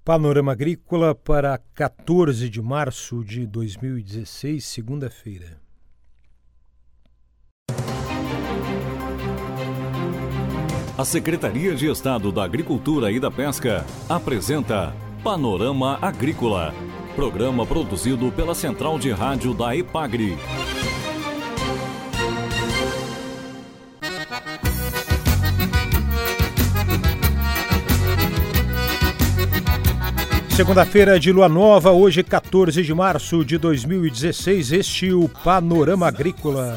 Panorama Agrícola para 14 de março de 2016, segunda-feira. A Secretaria de Estado da Agricultura e da Pesca apresenta Panorama Agrícola, programa produzido pela Central de Rádio da EPAGRE. Segunda-feira de lua nova, hoje 14 de março de 2016, este é o Panorama Agrícola.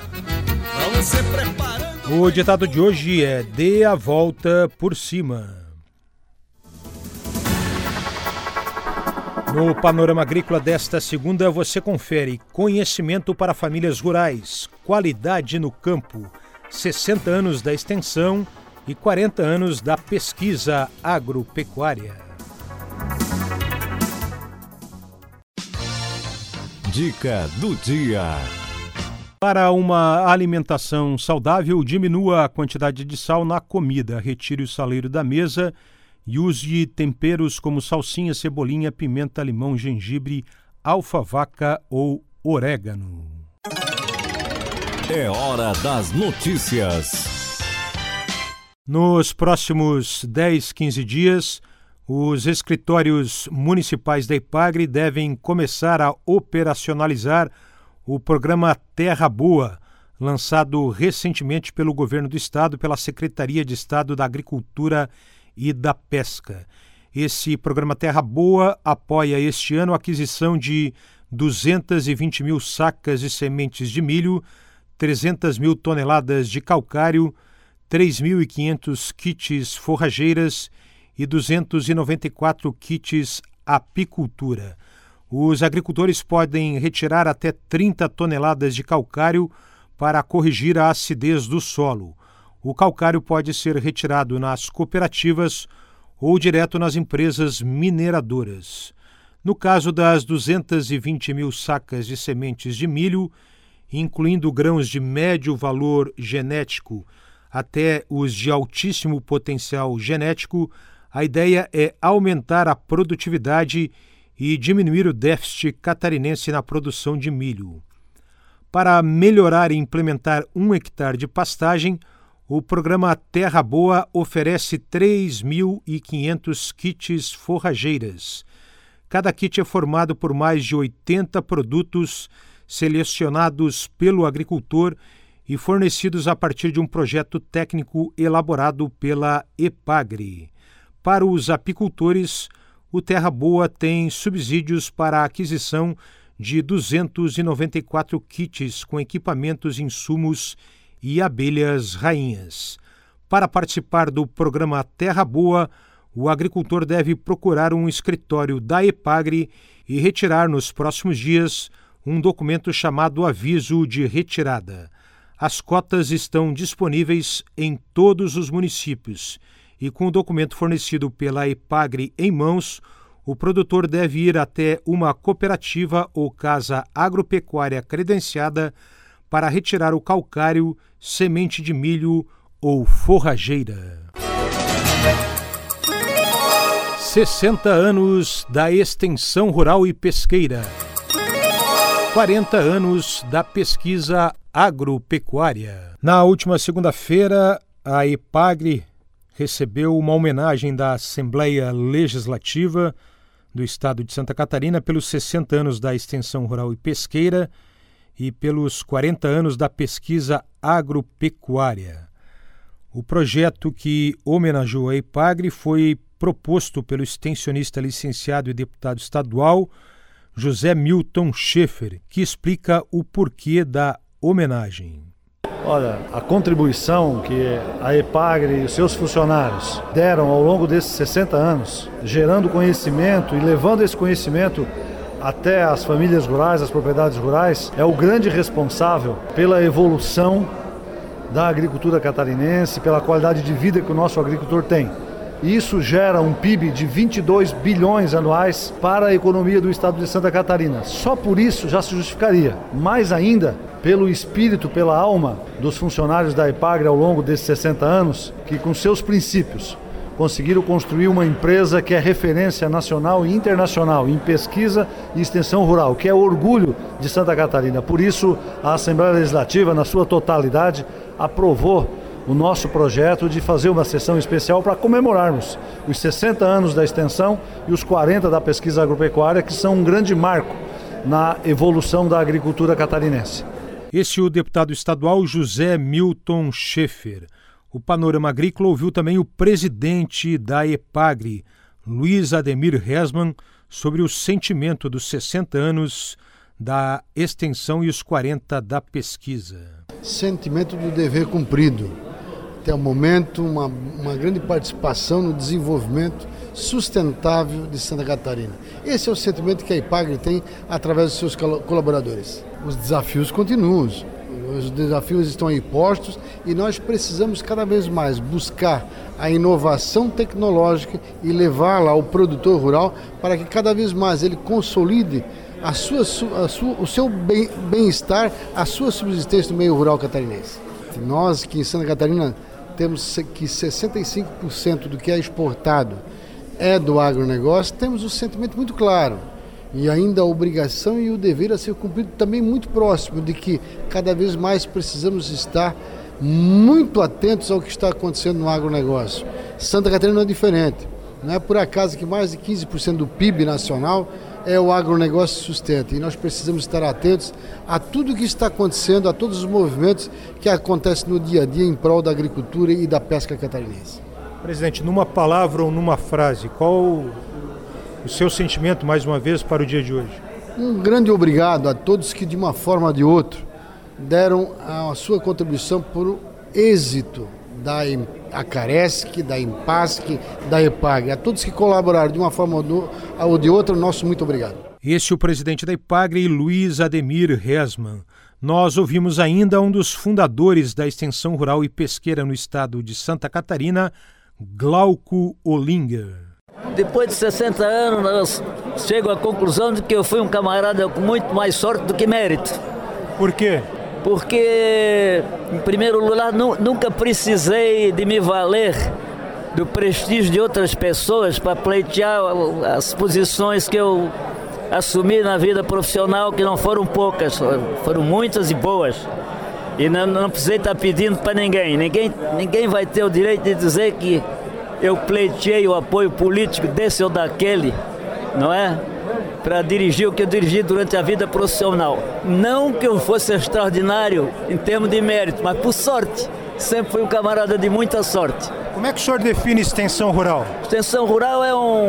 O ditado de hoje é: dê a volta por cima. No Panorama Agrícola desta segunda, você confere conhecimento para famílias rurais, qualidade no campo, 60 anos da extensão e 40 anos da pesquisa agropecuária. Dica do dia. Para uma alimentação saudável, diminua a quantidade de sal na comida, retire o saleiro da mesa e use temperos como salsinha, cebolinha, pimenta, limão, gengibre, alfavaca ou orégano. É hora das notícias. Nos próximos 10, 15 dias, os escritórios municipais da EPAGRE devem começar a operacionalizar o programa Terra Boa, lançado recentemente pelo Governo do Estado, pela Secretaria de Estado da Agricultura e da Pesca. Esse programa Terra Boa apoia este ano a aquisição de 220 mil sacas de sementes de milho, 300 mil toneladas de calcário, 3.500 kits forrageiras e 294 kits apicultura. Os agricultores podem retirar até 30 toneladas de calcário para corrigir a acidez do solo. O calcário pode ser retirado nas cooperativas ou direto nas empresas mineradoras. No caso das 220 mil sacas de sementes de milho, incluindo grãos de médio valor genético até os de altíssimo potencial genético, a ideia é aumentar a produtividade e diminuir o déficit catarinense na produção de milho. Para melhorar e implementar 1 hectare de pastagem, o programa Terra Boa oferece 3.500 kits forrageiras. Cada kit é formado por mais de 80 produtos selecionados pelo agricultor e fornecidos a partir de um projeto técnico elaborado pela EPAGRE. Para os apicultores, o Terra Boa tem subsídios para a aquisição de 294 kits com equipamentos, insumos e abelhas rainhas. Para participar do programa Terra Boa, o agricultor deve procurar um escritório da EPAGRE e retirar nos próximos dias um documento chamado Aviso de Retirada. As cotas estão disponíveis em todos os municípios e com o documento fornecido pela EPAGRE em mãos, o produtor deve ir até uma cooperativa ou casa agropecuária credenciada para retirar o calcário, semente de milho ou forrageira. 60 anos da extensão rural e pesqueira. 40 anos da pesquisa agropecuária. Na última segunda-feira, a EPAGRE recebeu uma homenagem da Assembleia Legislativa do Estado de Santa Catarina pelos 60 anos da extensão rural e pesqueira e pelos 40 anos da pesquisa agropecuária. O projeto que homenageou a EPAGRE foi proposto pelo extensionista licenciado e deputado estadual José Milton Schaeffer, que explica o porquê da homenagem. Olha, a contribuição que a EPAGRE e os seus funcionários deram ao longo desses 60 anos, gerando conhecimento e levando esse conhecimento até as famílias rurais, as propriedades rurais, é o grande responsável pela evolução da agricultura catarinense, pela qualidade de vida que o nosso agricultor tem. E isso gera um PIB de 22 bilhões anuais para a economia do estado de Santa Catarina. Só por isso já se justificaria. Mais ainda, pelo espírito, pela alma dos funcionários da EPAGRE ao longo desses 60 anos, que com seus princípios, conseguiram construir uma empresa que é referência nacional e internacional em pesquisa e extensão rural, que é orgulho de Santa Catarina. Por isso, a Assembleia Legislativa, na sua totalidade, aprovou o nosso projeto de fazer uma sessão especial para comemorarmos os 60 anos da extensão e os 40 da pesquisa agropecuária, que são um grande marco na evolução da agricultura catarinense. Esse é o deputado estadual José Milton Schaeffer. O Panorama Agrícola ouviu também o presidente da EPAGRE, Luiz Ademir Hesman, sobre o sentimento dos 60 anos da extensão e os 40 da pesquisa. Sentimento do dever cumprido. Até o momento, uma grande participação no desenvolvimento sustentável de Santa Catarina. Esse é o sentimento que a EPAGRE tem através dos seus colaboradores. Os desafios continuam, os desafios estão aí postos e nós precisamos cada vez mais buscar a inovação tecnológica e levá-la ao produtor rural para que cada vez mais ele consolide o seu bem-estar, a sua subsistência no meio rural catarinense. Nós que em Santa Catarina temos que 65% do que é exportado é do agronegócio, temos um sentimento muito claro e ainda a obrigação e o dever a ser cumprido também muito próximo de que cada vez mais precisamos estar muito atentos ao que está acontecendo no agronegócio. Santa Catarina não é diferente, não é por acaso que mais de 15% do PIB nacional é o agronegócio que sustenta e nós precisamos estar atentos a tudo o que está acontecendo, a todos os movimentos que acontecem no dia a dia em prol da agricultura e da pesca catarinense. Presidente, numa palavra ou numa frase, qual o seu sentimento, mais uma vez, para o dia de hoje? Um grande obrigado a todos que, de uma forma ou de outra, deram a sua contribuição para o êxito da Acaresc, da Impasc, da EPAGRE. A todos que colaboraram de uma forma ou de outra, nosso muito obrigado. Esse é o presidente da EPAGRE, Luiz Ademir Hesman. Nós ouvimos ainda um dos fundadores da extensão rural e pesqueira no estado de Santa Catarina, Glauco Olinger. Depois de 60 anos, chego à conclusão de que eu fui um camarada com muito mais sorte do que mérito. Por quê? Porque, em primeiro lugar, nunca precisei de me valer do prestígio de outras pessoas para pleitear as posições que eu assumi na vida profissional, que não foram poucas, foram muitas e boas. E não precisei estar pedindo para ninguém. Ninguém vai ter o direito de dizer que eu pleiteei o apoio político desse ou daquele, não é? Para dirigir o que eu dirigi durante a vida profissional. Não que eu fosse extraordinário em termos de mérito, mas por sorte. Sempre fui um camarada de muita sorte. Como é que o senhor define extensão rural? Extensão rural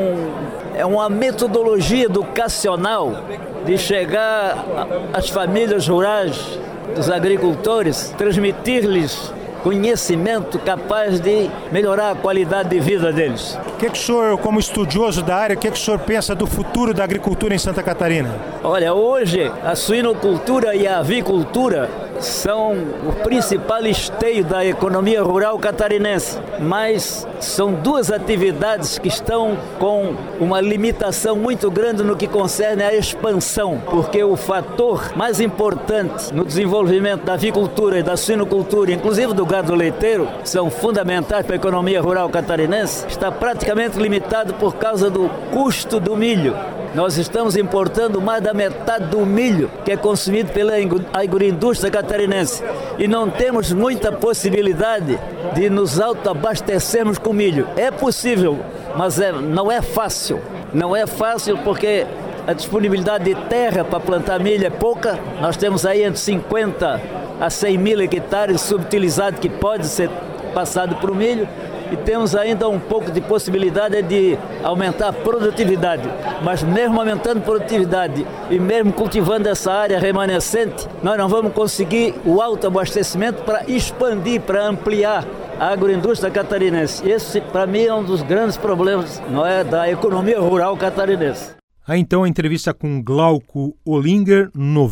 é uma metodologia educacional de chegar às famílias rurais dos agricultores, transmitir-lhes conhecimento capaz de melhorar a qualidade de vida deles. O que o senhor, como estudioso da área, o que o senhor pensa do futuro da agricultura em Santa Catarina? Olha, hoje a suinocultura e a avicultura são o principal esteio da economia rural catarinense, mas são duas atividades que estão com uma limitação muito grande no que concerne à expansão, porque o fator mais importante no desenvolvimento da avicultura e da suinocultura, inclusive do gado leiteiro, que são fundamentais para a economia rural catarinense, está praticamente limitado por causa do custo do milho. Nós estamos importando mais da metade do milho que é consumido pela agroindústria catarinense e não temos muita possibilidade de nos autoabastecermos com milho. É possível, mas não é fácil. Não é fácil porque a disponibilidade de terra para plantar milho é pouca. Nós temos aí entre 50 a 100 mil hectares subutilizados que pode ser passado para o milho. E temos ainda um pouco de possibilidade de aumentar a produtividade. Mas mesmo aumentando a produtividade e mesmo cultivando essa área remanescente, nós não vamos conseguir o autoabastecimento para expandir, para ampliar a agroindústria catarinense. Esse, para mim, é um dos grandes problemas, não é, da economia rural catarinense. Aí então a entrevista com Glauco Olinger,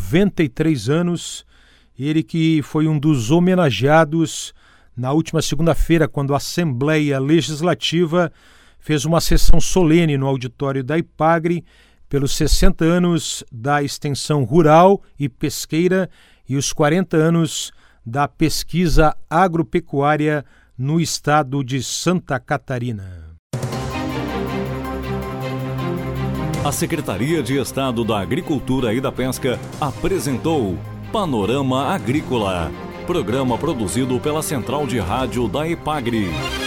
93 anos, ele que foi um dos homenageados na última segunda-feira, quando a Assembleia Legislativa fez uma sessão solene no auditório da EPAGRE pelos 60 anos da extensão rural e pesqueira e os 40 anos da pesquisa agropecuária no estado de Santa Catarina. A Secretaria de Estado da Agricultura e da Pesca apresentou Panorama Agrícola, programa produzido pela Central de Rádio da EPAGRE.